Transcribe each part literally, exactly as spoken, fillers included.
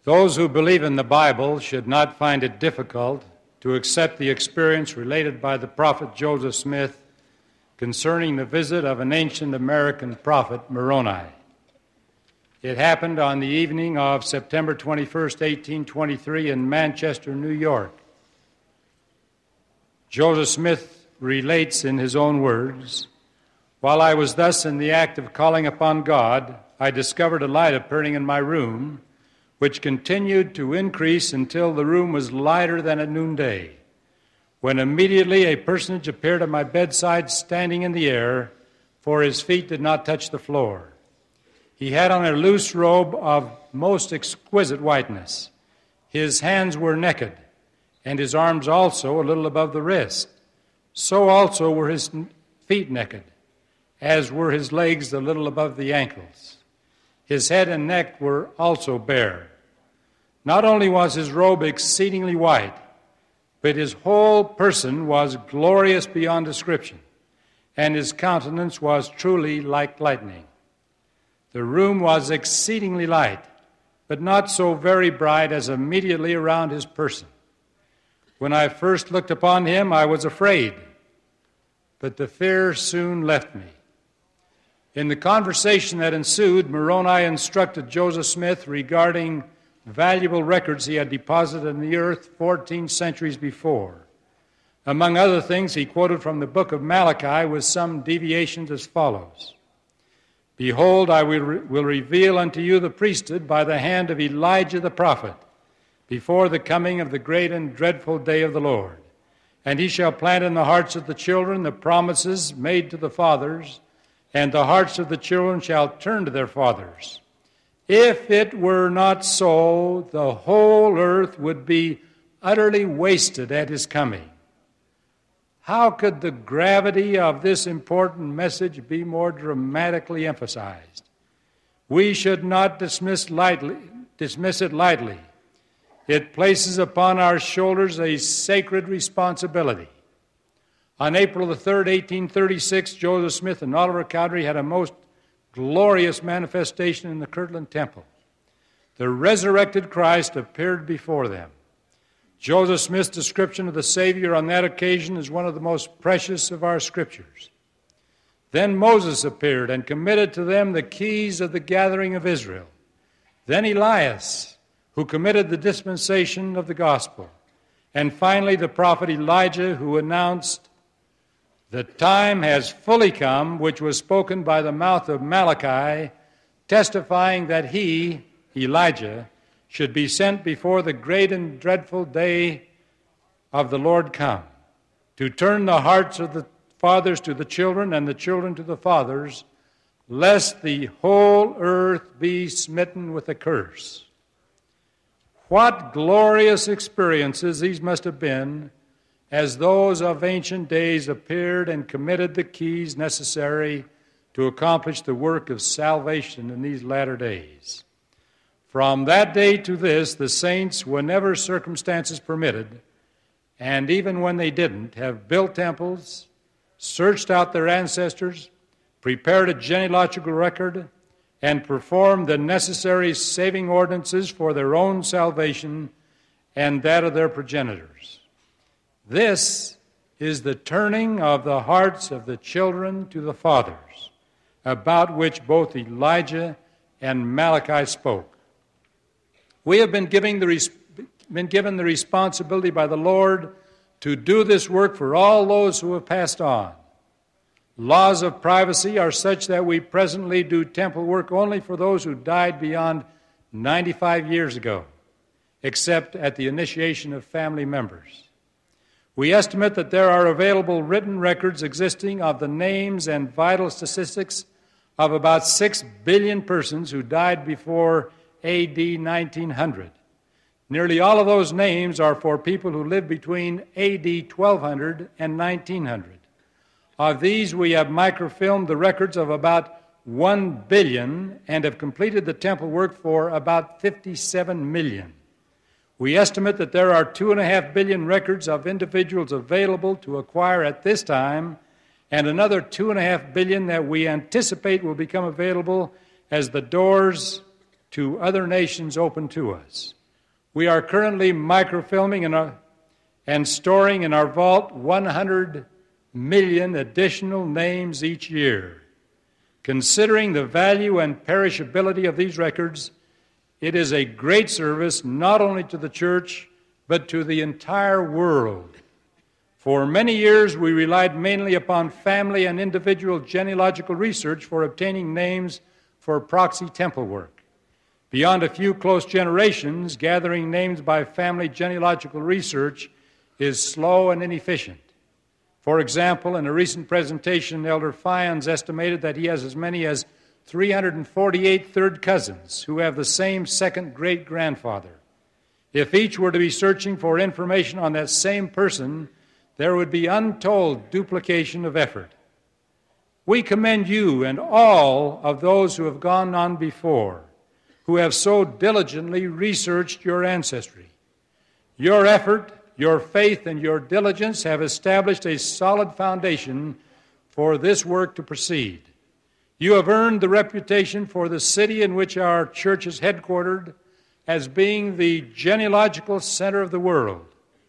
Those who believe in the Bible should not find it difficult to accept the experience related by the prophet Joseph Smith concerning the visit of an ancient American prophet, Moroni. It happened on the evening of September twenty-first, eighteen twenty-three, in Manchester, New York. Joseph Smith relates in his own words, "While I was thus in the act of calling upon God, I discovered a light appearing in my room, which continued to increase until the room was lighter than at noonday, when immediately a personage appeared at my bedside standing in the air, for his feet did not touch the floor. He had on a loose robe of most exquisite whiteness. His hands were naked, and his arms also a little above the wrist. So also were his feet naked, as were his legs a little above the ankles. His head and neck were also bare. Not only was his robe exceedingly white, but his whole person was glorious beyond description, and his countenance was truly like lightning. The room was exceedingly light, but not so very bright as immediately around his person. When I first looked upon him, I was afraid, but the fear soon left me." In the conversation that ensued, Moroni instructed Joseph Smith regarding valuable records he had deposited in the earth fourteen centuries before. Among other things, he quoted from the book of Malachi with some deviations as follows: "Behold, I will, re- will reveal unto you the priesthood by the hand of Elijah the prophet, before the coming of the great and dreadful day of the Lord. And he shall plant in the hearts of the children the promises made to the fathers, and the hearts of the children shall turn to their fathers. If it were not so, the whole earth would be utterly wasted at his coming." How could the gravity of this important message be more dramatically emphasized? We should not dismiss lightly, dismiss it lightly. It places upon our shoulders a sacred responsibility. On April the third, eighteen thirty-six, Joseph Smith and Oliver Cowdery had a most glorious manifestation in the Kirtland Temple. The resurrected Christ appeared before them. Joseph Smith's description of the Savior on that occasion is one of the most precious of our scriptures. Then Moses appeared and committed to them the keys of the gathering of Israel. Then Elias, who committed the dispensation of the gospel. And finally the prophet Elijah, who announced, "The time has fully come," which was spoken by the mouth of Malachi, testifying that he, Elijah, should be sent before the great and dreadful day of the Lord come, to turn the hearts of the fathers to the children and the children to the fathers, lest the whole earth be smitten with a curse. What glorious experiences these must have been, as those of ancient days appeared and committed the keys necessary to accomplish the work of salvation in these latter days. From that day to this, the saints, whenever circumstances permitted, and even when they didn't, have built temples, searched out their ancestors, prepared a genealogical record, and performed the necessary saving ordinances for their own salvation and that of their progenitors. This is the turning of the hearts of the children to the fathers, about which both Elijah and Malachi spoke. We have been, giving the res- been given the responsibility by the Lord to do this work for all those who have passed on. Laws of privacy are such that we presently do temple work only for those who died beyond ninety-five years ago, except at the initiation of family members. We estimate that there are available written records existing of the names and vital statistics of about six billion persons who died before A D nineteen hundred. Nearly all of those names are for people who lived between A D twelve hundred and nineteen hundred. Of these, we have microfilmed the records of about one billion and have completed the temple work for about fifty-seven million. We estimate that there are two and a half billion records of individuals available to acquire at this time, and another two and a half billion that we anticipate will become available as the doors to other nations open to us. We are currently microfilming in our, and storing in our vault one hundred million additional names each year. Considering the value and perishability of these records, it is a great service not only to the church, but to the entire world. For many years, we relied mainly upon family and individual genealogical research for obtaining names for proxy temple work. Beyond a few close generations, gathering names by family genealogical research is slow and inefficient. For example, in a recent presentation, Elder Fyans estimated that he has as many as three hundred forty-eight third cousins who have the same second great-grandfather. If each were to be searching for information on that same person, there would be untold duplication of effort. We commend you and all of those who have gone on before, who have so diligently researched your ancestry. Your effort, your faith, and your diligence have established a solid foundation for this work to proceed. You have earned the reputation for the city in which our church is headquartered as being the genealogical center of the world.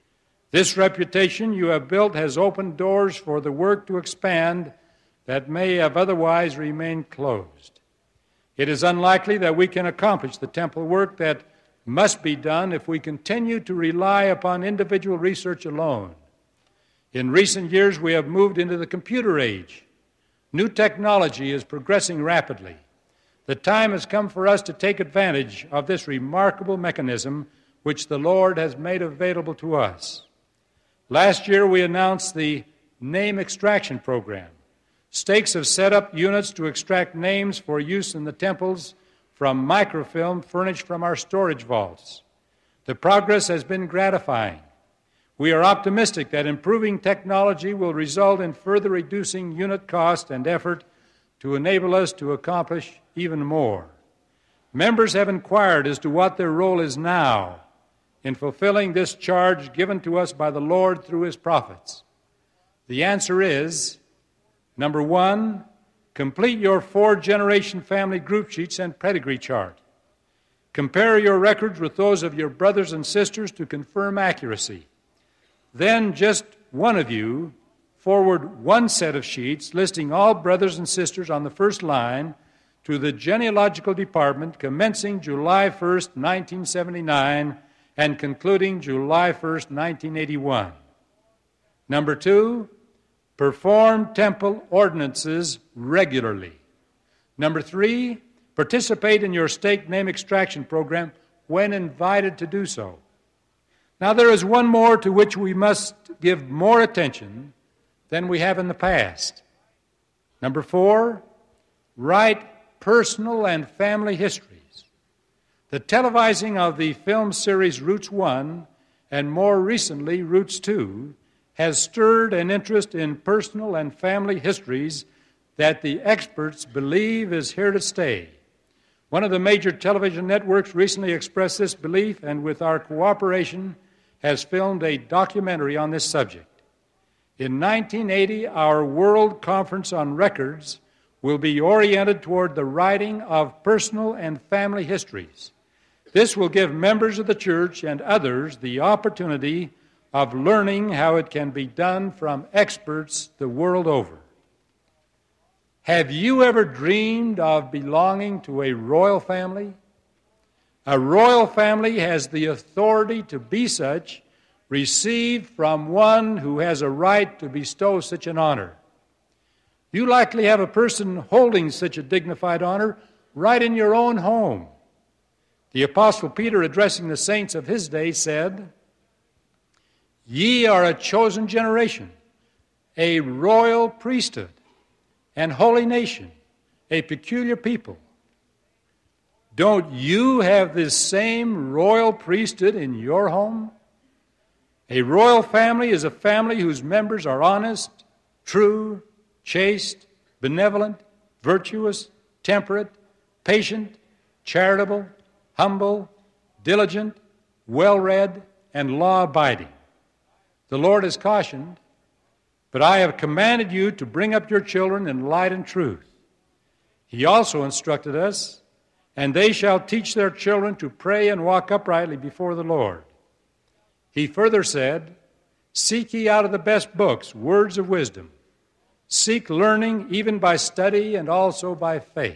This reputation you have built has opened doors for the work to expand that may have otherwise remained closed. It is unlikely that we can accomplish the temple work that must be done if we continue to rely upon individual research alone. In recent years, we have moved into the computer age. New technology is progressing rapidly. The time has come for us to take advantage of this remarkable mechanism which the Lord has made available to us. Last year, we announced the Name Extraction Program. Stakes have set up units to extract names for use in the temples from microfilm furnished from our storage vaults. The progress has been gratifying. We are optimistic that improving technology will result in further reducing unit cost and effort to enable us to accomplish even more. Members have inquired as to what their role is now in fulfilling this charge given to us by the Lord through His prophets. The answer is, number one, complete your four-generation family group sheets and pedigree chart. Compare your records with those of your brothers and sisters to confirm accuracy. Then just one of you forward one set of sheets listing all brothers and sisters on the first line to the genealogical department commencing July first, nineteen seventy-nine and concluding July first, nineteen eighty-one. Number two, perform temple ordinances regularly. Number three, participate in your stake name extraction program when invited to do so. Now, there is one more to which we must give more attention than we have in the past. Number four, write personal and family histories. The televising of the film series Roots one and more recently Roots two has stirred an interest in personal and family histories that the experts believe is here to stay. One of the major television networks recently expressed this belief and with our cooperation has filmed a documentary on this subject. In nineteen eighty, our World Conference on Records will be oriented toward the writing of personal and family histories. This will give members of the church and others the opportunity of learning how it can be done from experts the world over. Have you ever dreamed of belonging to a royal family? A royal family has the authority to be such, received from one who has a right to bestow such an honor. You likely have a person holding such a dignified honor right in your own home. The Apostle Peter, addressing the saints of his day, said, "Ye are a chosen generation, a royal priesthood, and holy nation, a peculiar people." Don't you have this same royal priesthood in your home? A royal family is a family whose members are honest, true, chaste, benevolent, virtuous, temperate, patient, charitable, humble, diligent, well-read, and law-abiding. The Lord has cautioned, "But I have commanded you to bring up your children in light and truth." He also instructed us, and they shall teach their children to pray and walk uprightly before the Lord. He further said, seek ye out of the best books words of wisdom. Seek learning even by study and also by faith.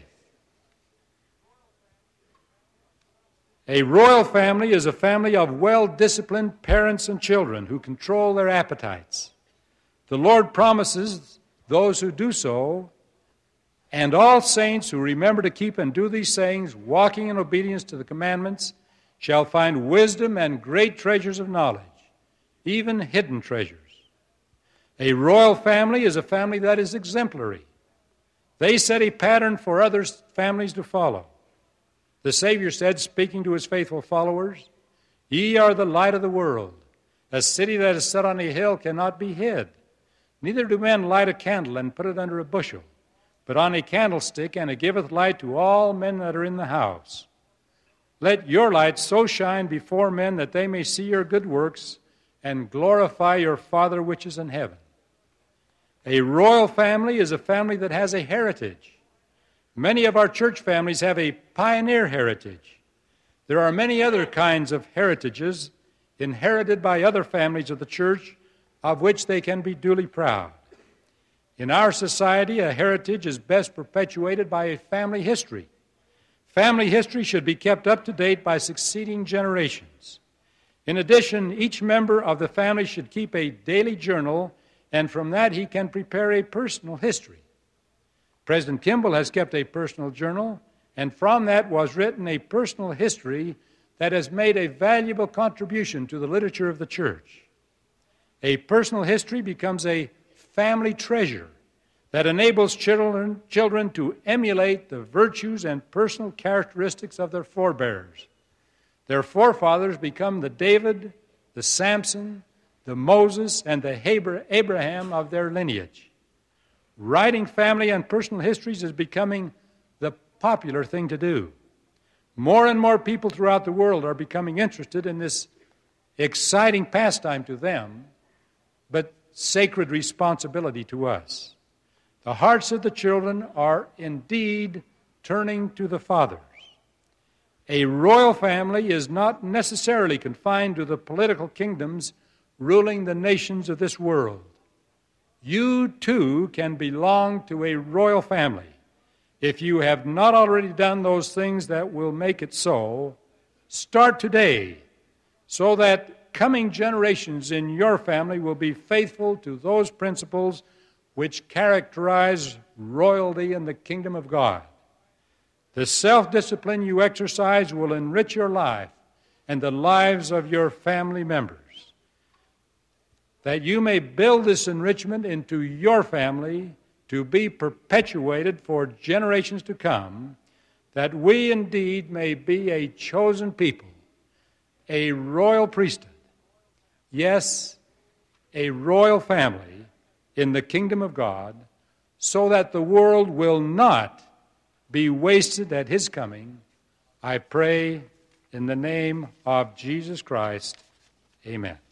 A royal family is a family of well-disciplined parents and children who control their appetites. The Lord promises those who do so, and all saints who remember to keep and do these sayings, walking in obedience to the commandments, shall find wisdom and great treasures of knowledge, even hidden treasures. A royal family is a family that is exemplary. They set a pattern for other families to follow. The Savior said, speaking to his faithful followers, ye are the light of the world. A city that is set on a hill cannot be hid. Neither do men light a candle and put it under a bushel, but on a candlestick, and it giveth light to all men that are in the house. Let your light so shine before men that they may see your good works and glorify your Father which is in heaven. A royal family is a family that has a heritage. Many of our church families have a pioneer heritage. There are many other kinds of heritages inherited by other families of the church of which they can be duly proud. In our society, a heritage is best perpetuated by a family history. Family history should be kept up to date by succeeding generations. In addition, each member of the family should keep a daily journal, and from that he can prepare a personal history. President Kimball has kept a personal journal, and from that was written a personal history that has made a valuable contribution to the literature of the church. A personal history becomes a family treasure that enables children, children to emulate the virtues and personal characteristics of their forebears. Their forefathers become the David, the Samson, the Moses, and the Abraham of their lineage. Writing family and personal histories is becoming the popular thing to do. More and more people throughout the world are becoming interested in this exciting pastime to them, but sacred responsibility to us. The hearts of the children are indeed turning to the fathers. A royal family is not necessarily confined to the political kingdoms ruling the nations of this world. You too can belong to a royal family. If you have not already done those things that will make it so, start today so that coming generations in your family will be faithful to those principles which characterize royalty in the kingdom of God. The self-discipline you exercise will enrich your life and the lives of your family members. That you may build this enrichment into your family to be perpetuated for generations to come, that we indeed may be a chosen people, a royal priesthood, yes, a royal family in the kingdom of God, so that the world will not be wasted at his coming. I pray in the name of Jesus Christ. Amen.